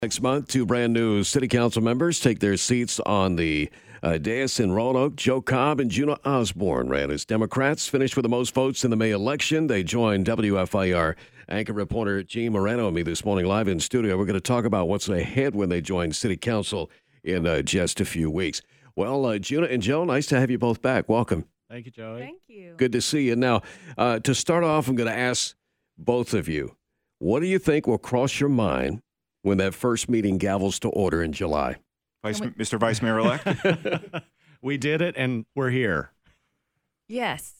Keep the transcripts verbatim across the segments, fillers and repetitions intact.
Next month, two brand new city council members take their seats on the uh, dais in Roanoke. Joe Cobb and Juna Osborne ran as Democrats, finished with the most votes in the May election. They joined W F I R anchor reporter Gene Moreno and me this morning live in studio. We're going to talk about what's ahead when they join city council in uh, just a few weeks. Well, uh, Juna and Joe, nice to have you both back. Welcome. Thank you, Joey. Thank you. Good to see you. Now, uh, to start off, I'm going to ask both of you, what do you think will cross your mind when that first meeting gavels to order in July? Vice, Mister Vice Mayor-elect? We did it, and we're here. Yes.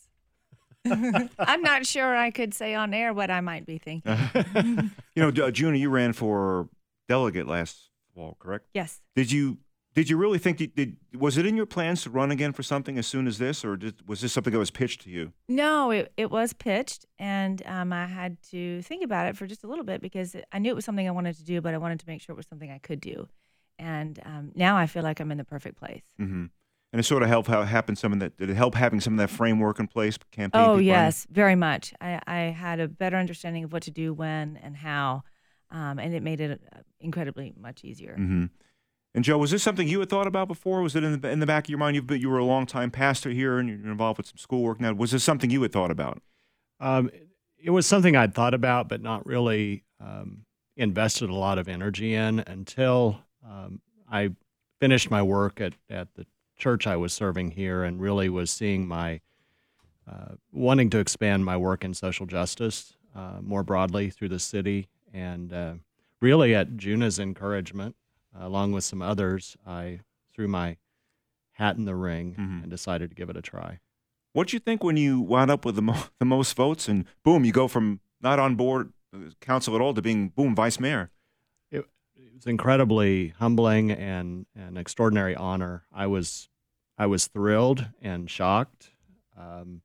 I'm not sure I could say on air what I might be thinking. You know, uh, Juna, you ran for delegate last fall, correct? Yes. Did you did you really think, did, did was it in your plans to run again for something as soon as this, or did, was this something that was pitched to you? No, it, it was pitched, and um, I had to think about it for just a little bit because I knew it was something I wanted to do, but I wanted to make sure it was something I could do. And um, now I feel like I'm in the perfect place. Mm-hmm. And it sort of helped how happen some of that. Did it help having some of that framework in place? Campaign. Oh people yes, very much. I, I had a better understanding of what to do, when, and how, um, and it made it incredibly much easier. Mm-hmm. And Joe, was this something you had thought about before? Was it in the in the back of your mind? You've been, you were a long time pastor here, and you're involved with some schoolwork now. Was this something you had thought about? Um, it was something I'd thought about, but not really um, invested a lot of energy in until um, I finished my work at, at the church I was serving here, and really was seeing my uh, wanting to expand my work in social justice uh, more broadly through the city, and uh, really at Juna's encouragement, uh, along with some others, I threw my hat in the ring mm-hmm. and decided to give it a try. What'd you think when you wound up with the, mo- the most votes, and boom, you go from not on board council at all to being boom vice mayor? It, it was incredibly humbling and an extraordinary honor. I was I was thrilled and shocked, um,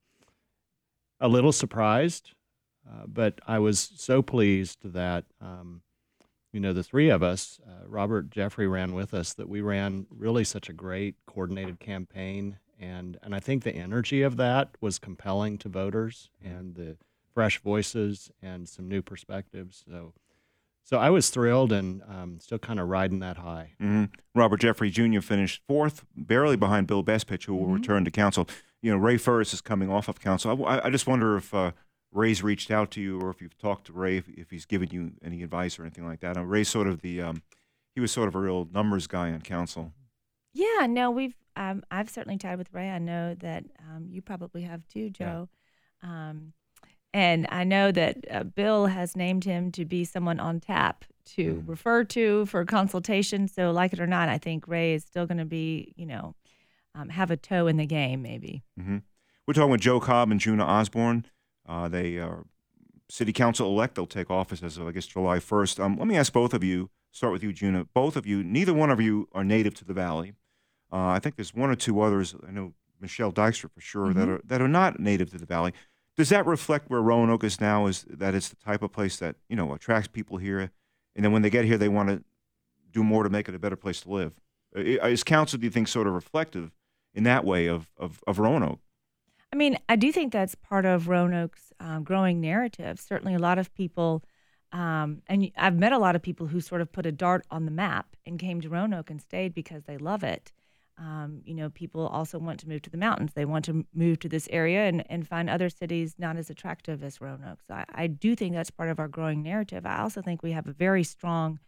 a little surprised, uh, but I was so pleased that, um, you know, the three of us, uh, Robert Jeffrey ran with us, that we ran really such a great coordinated campaign. And, and I think the energy of that was compelling to voters, and the fresh voices and some new perspectives. So So I was thrilled, and um, still kind of riding that high. Mm-hmm. Robert Jeffrey Junior finished fourth, barely behind Bill Bestpitch, who will Mm-hmm. return to council. You know, Ray Furris is coming off of council. I, I just wonder if uh, Ray's reached out to you, or if you've talked to Ray, if, if he's given you any advice or anything like that. Uh, Ray's sort of the, um, he was sort of a real numbers guy on council. Yeah, no, we've um, I've certainly chatted with Ray. I know that um, you probably have too, Joe. Yeah. Um, And I know that uh, Bill has named him to be someone on tap to Mm-hmm. refer to for consultation. So, like it or not, I think Ray is still going to be, you know, um, have a toe in the game, maybe. Mm-hmm. We're talking with Joe Cobb and Juna Osborne. Uh, they are city council elect. They'll take office as of, I guess, July first. Um, let me ask both of you, start with you, Juna. Both of you, neither one of you are native to the Valley. Uh, I think there's one or two others. I know Michelle Dykstra for sure, Mm-hmm. that are that are not native to the Valley. Does that reflect where Roanoke is now, is that it's the type of place that, you know, attracts people here, and then when they get here, they want to do more to make it a better place to live? Is council, do you think, sort of reflective in that way of, of, of Roanoke? I mean, I do think that's part of Roanoke's um, growing narrative. Certainly a lot of people, um, and I've met a lot of people who sort of put a dart on the map and came to Roanoke and stayed because they love it. Um, you know, people also want to move to the mountains. They want to move to this area and, and find other cities not as attractive as Roanoke. So I, I do think that's part of our growing narrative. I also think we have a very strong,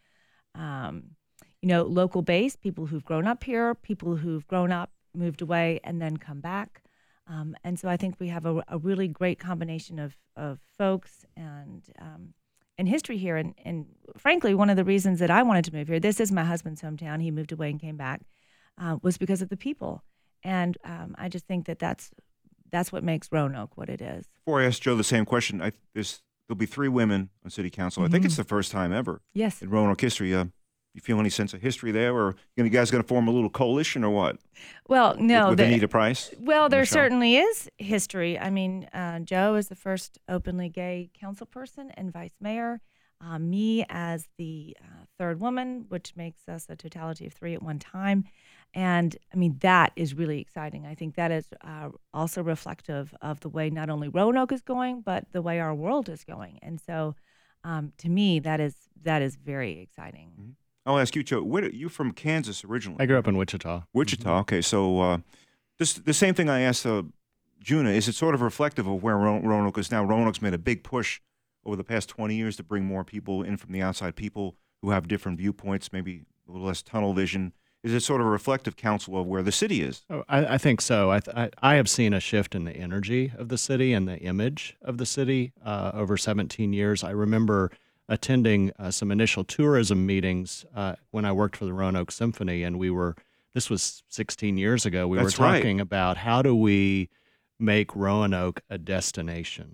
um, you know, local base, people who've grown up here, people who've grown up, moved away, and then come back. Um, and so I think we have a, a really great combination of, of folks and um, and history here. And, and frankly, one of the reasons that I wanted to move here, this is my husband's hometown. He moved away and came back. Uh, was because of the people. And um, I just think that that's, that's what makes Roanoke what it is. Before I ask Joe the same question, I, there's, there'll be three women on city council. Mm-hmm. I think it's the first time ever Yes. in Roanoke history. Uh, you feel any sense of history there, or you guys going to form a little coalition, or what? Well, no. With, with the, Anita Price? Well, there Michelle? certainly is history. I mean, uh, Joe is the first openly gay council person and vice mayor. Uh, me as the uh, third woman, which makes us a totality of three at one time. And I mean, that is really exciting. I think that is uh, also reflective of the way not only Roanoke is going, but the way our world is going. And so um, to me, that is that is very exciting. Mm-hmm. I'll ask you, Joe. Where you from Kansas originally? I grew up in Wichita. Wichita. Mm-hmm. Okay, so uh, this the same thing I asked uh, Juna. Is it sort of reflective of where Ro- Roanoke is now? Roanoke's made a big push over the past twenty years to bring more people in from the outside, people who have different viewpoints, maybe a little less tunnel vision. Is it sort of a reflective council of where the city is? Oh, I, I think so. I, th- I I have seen a shift in the energy of the city and the image of the city uh, over seventeen years. I remember attending uh, some initial tourism meetings uh, when I worked for the Roanoke Symphony, and we were, this was sixteen years ago, we That's were right. talking about how do we make Roanoke a destination.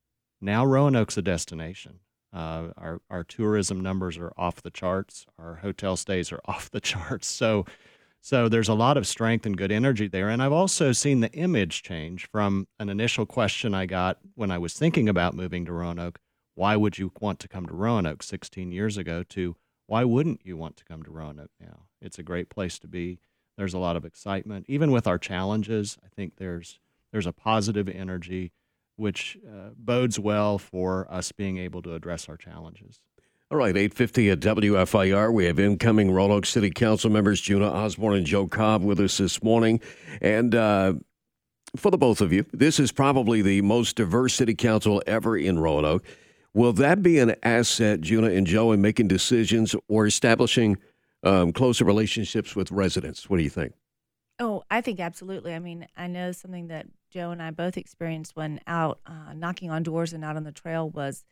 Now Roanoke's a destination. Uh, our, our tourism numbers are off the charts. Our hotel stays are off the charts. So So there's a lot of strength and good energy there. And I've also seen the image change from an initial question I got when I was thinking about moving to Roanoke, why would you want to come to Roanoke sixteen years ago, to why wouldn't you want to come to Roanoke now? It's a great place to be. There's a lot of excitement. Even with our challenges, I think there's there's a positive energy which uh, bodes well for us being able to address our challenges. All right, eight fifty at W F I R. We have incoming Roanoke City Council members Juna Osborne and Joe Cobb with us this morning. And uh, for the both of you, this is probably the most diverse city council ever in Roanoke. Will that be an asset, Juna and Joe, in making decisions or establishing um, closer relationships with residents? What do you think? Oh, I think absolutely. I mean, I know something that Joe and I both experienced when out uh, knocking on doors and out on the trail was,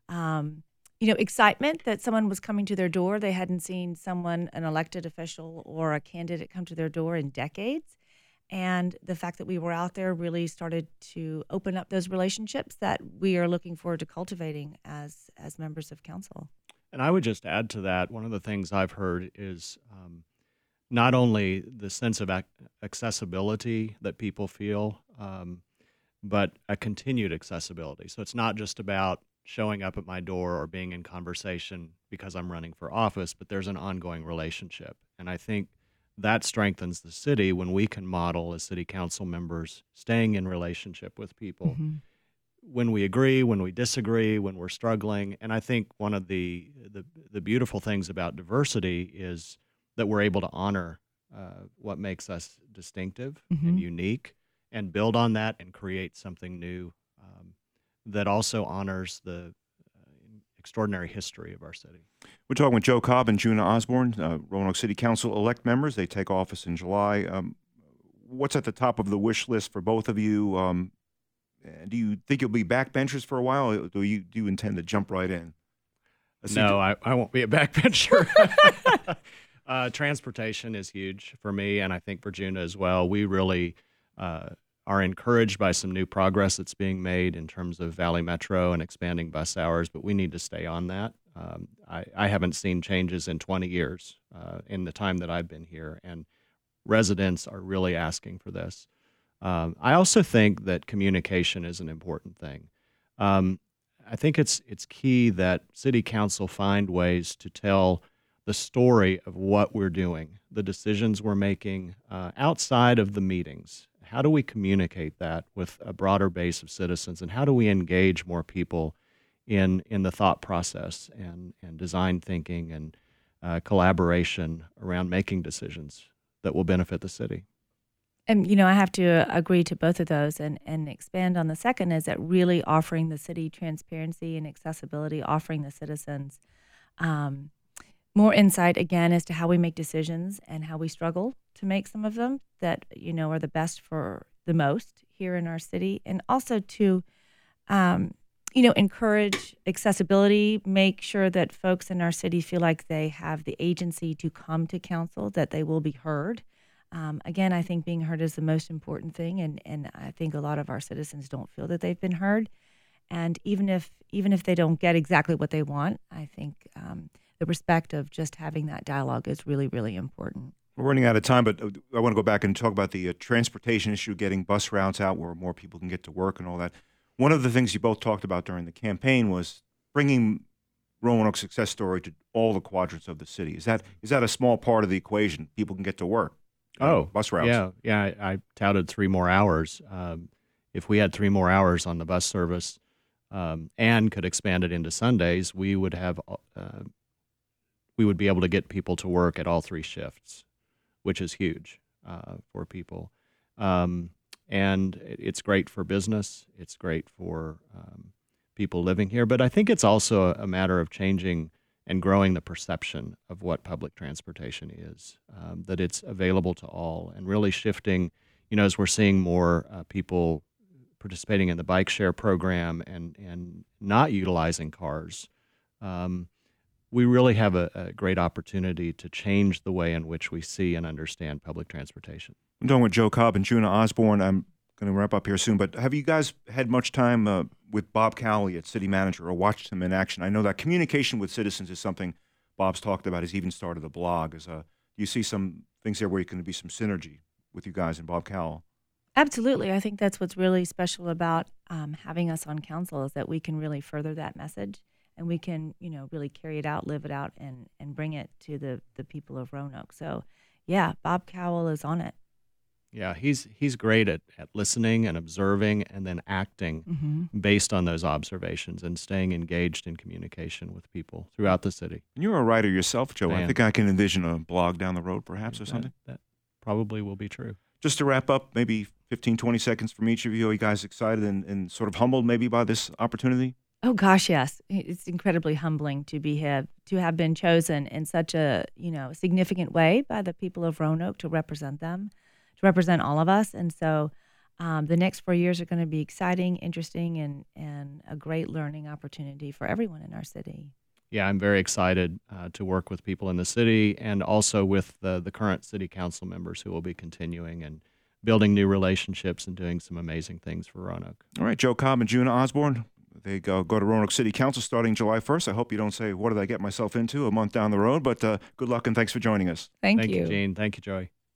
um, you know, excitement that someone was coming to their door. They hadn't seen someone, an elected official or a candidate, come to their door in decades. And the fact that we were out there really started to open up those relationships that we are looking forward to cultivating as as members of council. And I would just add to that, one of the things I've heard is um, not only the sense of ac- accessibility that people feel, um, but a continued accessibility. So it's not just about showing up at my door or being in conversation because I'm running for office, but there's an ongoing relationship. And I think that strengthens the city when we can model as city council members staying in relationship with people. Mm-hmm. When we agree, when we disagree, when we're struggling. And I think one of the the, the beautiful things about diversity is that we're able to honor uh, what makes us distinctive Mm-hmm. and unique, and build on that and create something new um, that also honors the uh, extraordinary history of our city. We're talking with Joe Cobb and Juna Osborne, uh, Roanoke City Council elect members. They take office in July. Um, what's at the top of the wish list for both of you? Um, do you think you'll be backbenchers for a while, or do you do you intend to jump right in? Let's see. No, I, I won't be a backbencher. uh, transportation is huge for me, and I think for Juna as well. We really uh, are encouraged by some new progress that's being made in terms of Valley Metro and expanding bus hours, but we need to stay on that. Um, I, I haven't seen changes in twenty years uh, in the time that I've been here, and residents are really asking for this. Um, I also think that communication is an important thing. Um, I think it's it's key that city council find ways to tell the story of what we're doing, the decisions we're making uh, outside of the meetings. How do we communicate that with a broader base of citizens, and how do we engage more people in in the thought process and, and design thinking and uh, collaboration around making decisions that will benefit the city? And, you know, I have to agree to both of those and, and expand on the second is that really offering the city transparency and accessibility, offering the citizens um, more insight, again, as to how we make decisions and how we struggle to make some of them that, you know, are the best for the most here in our city. And also to, um, you know, encourage accessibility, make sure that folks in our city feel like they have the agency to come to council, that they will be heard. Um, again, I think being heard is the most important thing, and, and I think a lot of our citizens don't feel that they've been heard. And even if even if they don't get exactly what they want, I think um, the respect of just having that dialogue is really, really important. We're running out of time, but I want to go back and talk about the uh, transportation issue, getting bus routes out where more people can get to work and all that. One of the things you both talked about during the campaign was bringing Roanoke's success story to all the quadrants of the city. Is that is that a small part of the equation? People can get to work. Oh, bus routes. Yeah, yeah. I, I touted three more hours. Um, if we had three more hours on the bus service um, and could expand it into Sundays, we would have uh, we would be able to get people to work at all three shifts, which is huge uh, for people. Um, and it- it's great for business. It's great for um, people living here. But I think it's also a matter of changing and growing the perception of what public transportation is, um, that it's available to all, and really shifting, you know, as we're seeing more uh, people participating in the bike share program and, and not utilizing cars, um, we really have a, a great opportunity to change the way in which we see and understand public transportation. I'm talking with Joe Cobb and Juna Osborne. I'm going to wrap up here soon, but have you guys had much time uh, with Bob Cowley at City Manager or watched him in action? I know that communication with citizens is something Bob's talked about. He's even started a blog. Is uh, do you see some things there where you can be some synergy with you guys and Bob Cowell? Absolutely. I think that's what's really special about um, having us on council is that we can really further that message, and we can, you know, really carry it out, live it out, and, and bring it to the, the people of Roanoke. So, yeah, Bob Cowell is on it. Yeah, he's he's great at, at listening and observing and then acting Mm-hmm. based on those observations and staying engaged in communication with people throughout the city. And you're a writer yourself, Joe. I Man. think I can envision a blog down the road, perhaps, or That- something. That probably will be true. Just to wrap up, maybe fifteen, twenty seconds from each of you. Are you guys excited and, and sort of humbled maybe by this opportunity? Oh gosh, yes. It's incredibly humbling to be have to have been chosen in such a, you know, significant way by the people of Roanoke to represent them, to represent all of us. And so um, the next four years are going to be exciting, interesting, and, and a great learning opportunity for everyone in our city. Yeah, I'm very excited uh, to work with people in the city and also with the, the current city council members who will be continuing and building new relationships and doing some amazing things for Roanoke. All right, Joe Cobb and Juna Osborne. They go, go to Roanoke City Council starting July first. I hope you don't say, what did I get myself into a month down the road? But uh, good luck and thanks for joining us. Thank, Thank you. you, Gene. Thank you, Joey.